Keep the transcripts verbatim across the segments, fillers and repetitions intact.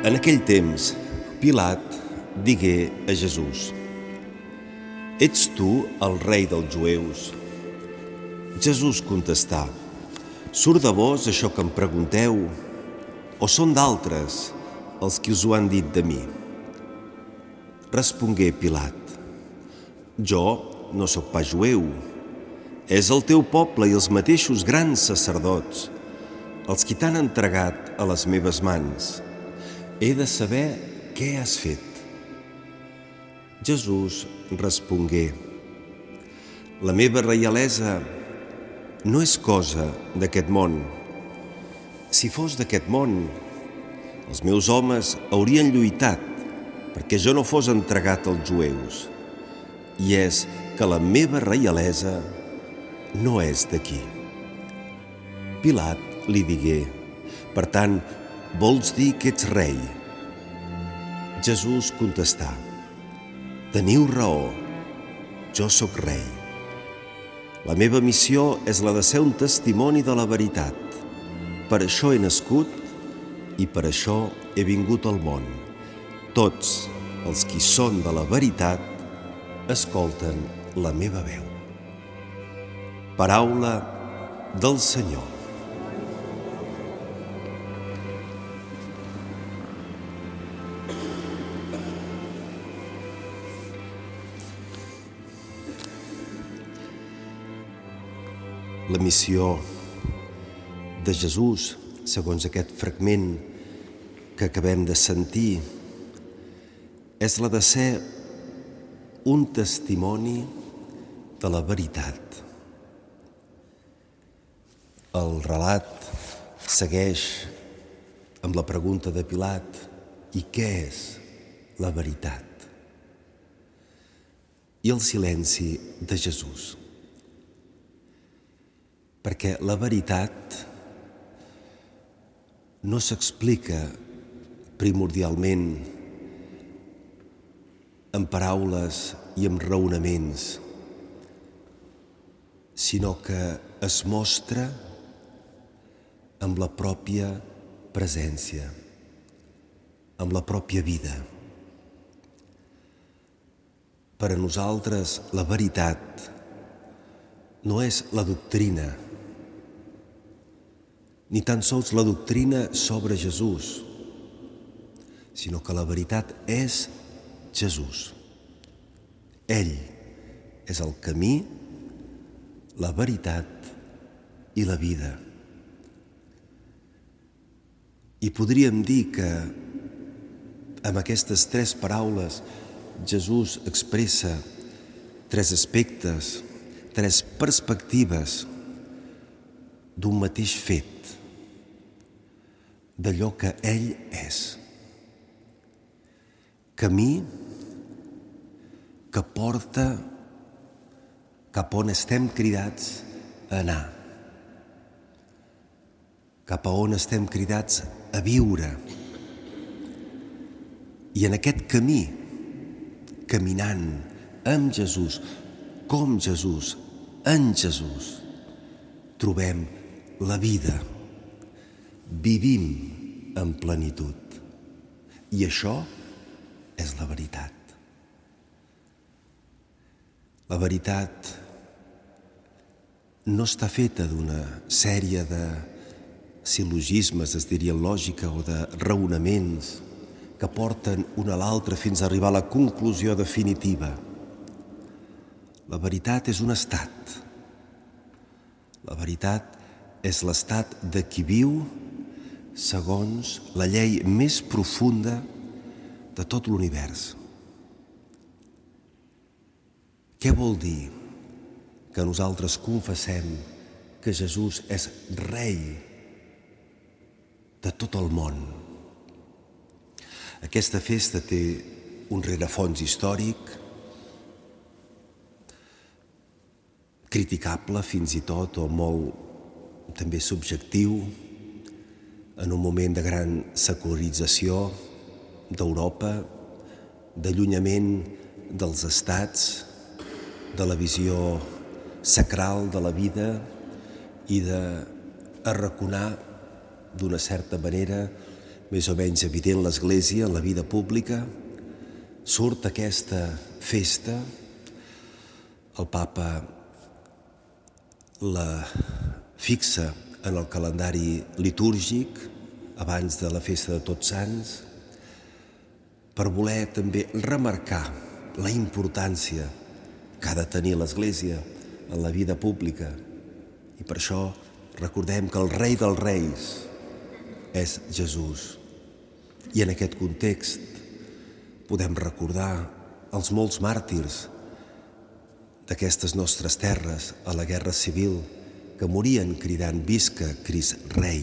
En aquell temps, Pilat digué a Jesús: «Ets tu el rei dels jueus?» Jesús contestà: «Surt de vos això que em pregunteu, o són d'altres els qui us ho han dit de mi?» Respongué Pilat: «Jo no sóc pas jueu. És el teu poble i els mateixos grans sacerdots els qui t'han entregat a les meves mans. He de saber què has fet». Jesús respongué: «La meva reialesa no és cosa d'aquest món. Si fos d'aquest món, els meus homes haurien lluitat perquè jo no fos entregat als jueus. I és que la meva reialesa no és d'aquí». Pilat li digué: «Per tant, vols dir que ets rei?» Jesús contestà: «Teniu raó, jo sóc rei. La meva missió és la de ser un testimoni de la veritat. Per això he nascut i per això he vingut al món. Tots els qui són de la veritat escolten la meva veu». Paraula del Senyor. La missió de Jesús, segons aquest fragment que acabem de sentir, és la de ser un testimoni de la veritat. El relat segueix amb la pregunta de Pilat: «I què és la veritat?» I el silenci de Jesús. Perquè la veritat no s'explica primordialment amb paraules i amb raonaments, sinó que es mostra amb la pròpia presència, amb la pròpia vida. Per a nosaltres, la veritat no és la doctrina, ni tan sols la doctrina sobre Jesús, sinó que la veritat és Jesús. Ell és el camí, la veritat i la vida. I podríem dir que amb aquestes tres paraules Jesús expressa tres aspectes, tres perspectives d'un mateix fet, d'allò que ell és. Camí que porta cap on estem cridats a anar, cap a on estem cridats a viure. I en aquest camí, caminant amb Jesús, com Jesús, en Jesús, trobem la vida. Vivim en plenitud. I això és la veritat. La veritat no està feta d'una sèrie de sil·logismes, es diria lògica, o de raonaments que porten un a l'altre fins a arribar a la conclusió definitiva. La veritat és un estat. La veritat és l'estat de qui viu segons la llei més profunda de tot l'univers. Què vol dir que nosaltres confessem que Jesús és rei de tot el món? Aquesta festa té un rerefons històric, criticable fins i tot, o molt també subjectiu, en un moment de gran secularització d'Europa, d'allunyament dels estats, de la visió sacral de la vida i d'arraconar d'una certa manera més o menys evident l'Església en la vida pública, surt aquesta festa, el Papa la fixa en el calendari litúrgic abans de la festa de Tots Sants, per voler també remarcar la importància que ha de tenir l'Església en la vida pública. I per això recordem que el Rei dels Reis és Jesús. I en aquest context podem recordar els molts màrtirs d'aquestes nostres terres a la Guerra Civil que morien cridant «Visca Crist Rei».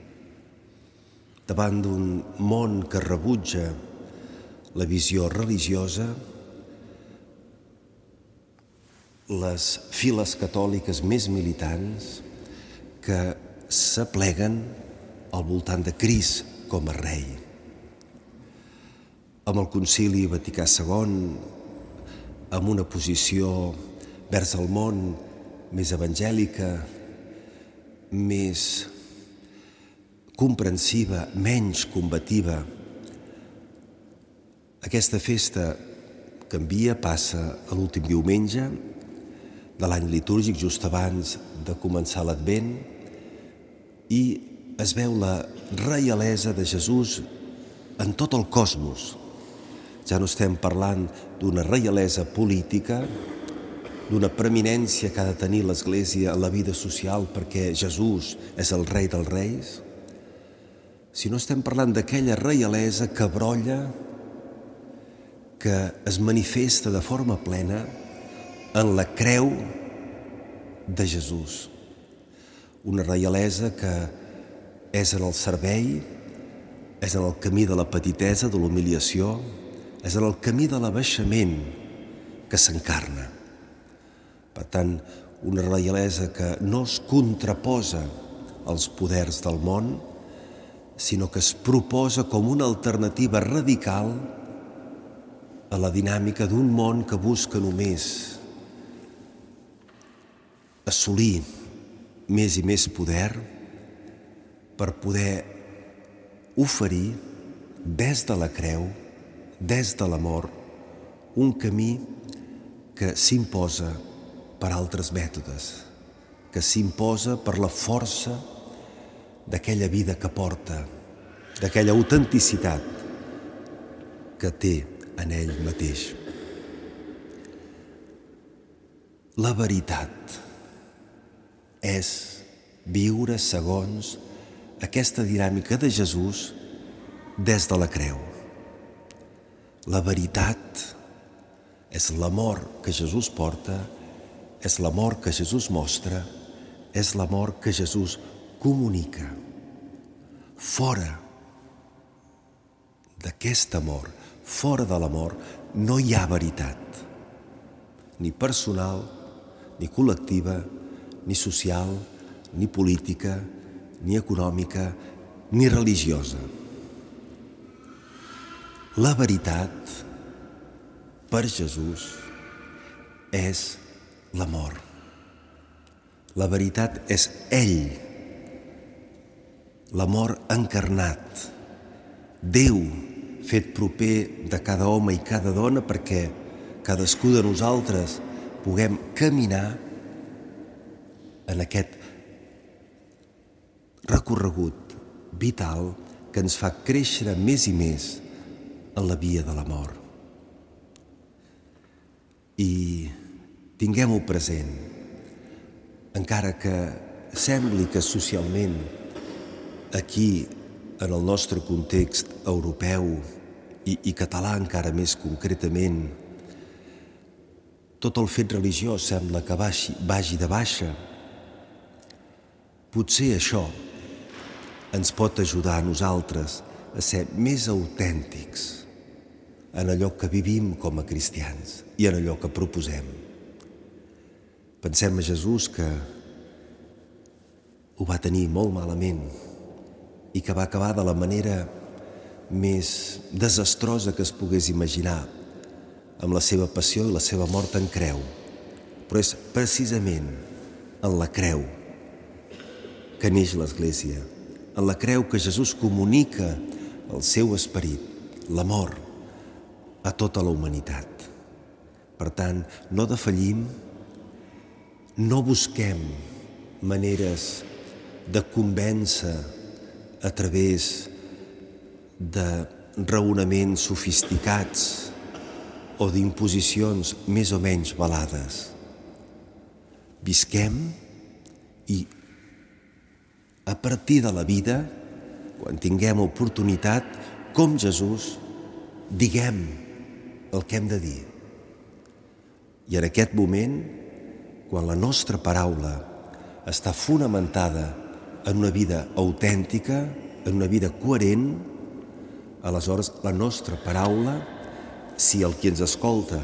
Davant d'un món que rebutja la visió religiosa, les files catòliques més militants que s'apleguen al voltant de Crist com a rei. Amb el Concili Vaticà segon, amb una posició vers el món més evangèlica, més comprensiva, menys combativa, aquesta festa canvia, passa a l'últim diumenge de l'any litúrgic, just abans de començar l'Advent, i es veu la reialesa de Jesús en tot el cosmos. Ja no estem parlant d'una reialesa política, d'una preeminència que ha de tenir l'Església en la vida social perquè Jesús és el Rei dels Reis, sinó estem parlant d'aquella reialesa que brolla, que es manifesta de forma plena en la creu de Jesús. Una reialesa que és en el servei, és en el camí de la petitesa, de l'humiliació, és en el camí de l'abaixament que s'encarna. Per tant, una reialesa que no es contraposa als poders del món, sinó que es proposa com una alternativa radical a la dinàmica d'un món que busca només assolir més i més poder per poder oferir des de la creu, des de l'amor, un camí que s'imposa per altres mètodes, que s'imposa per la força d'aquella vida que porta, d'aquella autenticitat que té en ell mateix. La veritat és viure segons aquesta dinàmica de Jesús des de la creu. La veritat és l'amor que Jesús porta, és l'amor que Jesús mostra, és l'amor que Jesús comunica. Fora d'aquest amor, fora de l'amor, no hi ha veritat, ni personal, ni col·lectiva, ni social, ni política, ni econòmica, ni religiosa. La veritat, per Jesús, és l'amor. La veritat és ell, l'amor encarnat, Déu fet proper de cada home i cada dona perquè cadascú de nosaltres puguem caminar en aquest recorregut vital que ens fa créixer més i més en la via de l'amor. I tinguem-ho present, encara que sembli que socialment aquí, en el nostre context europeu i, i català encara més concretament, tot el fet religiós sembla que vagi, vagi de baixa. Potser això ens pot ajudar a nosaltres a ser més autèntics en allò que vivim com a cristians i en allò que proposem. Pensem a Jesús que ho va tenir molt malament i que va acabar de la manera més desastrosa que es pogués imaginar, amb la seva passió i la seva mort en creu. Però és precisament en la creu que neix l'Església, en la creu que Jesús comunica el seu esperit, l'amor, a tota la humanitat. Per tant, no defallim, no busquem maneres de convèncer a través de raonaments sofisticats o d'imposicions més o menys velades. Visquem i a partir de la vida, quan tinguem oportunitat, com Jesús, diguem el que hem de dir. I en aquest moment, quan la nostra paraula està fonamentada en una vida autèntica, en una vida coherent, aleshores la nostra paraula, si el qui ens escolta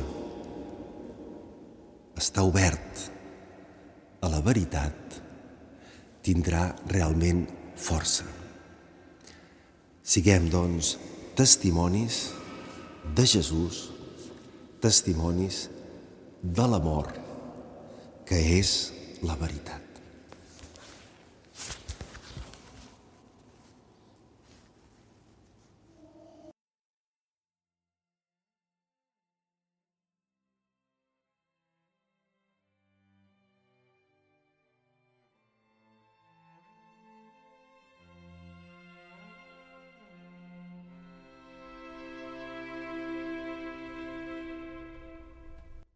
està obert a la veritat, tindrà realment força. Siguem, doncs, testimonis de Jesús, testimonis de l'amor, que és la veritat.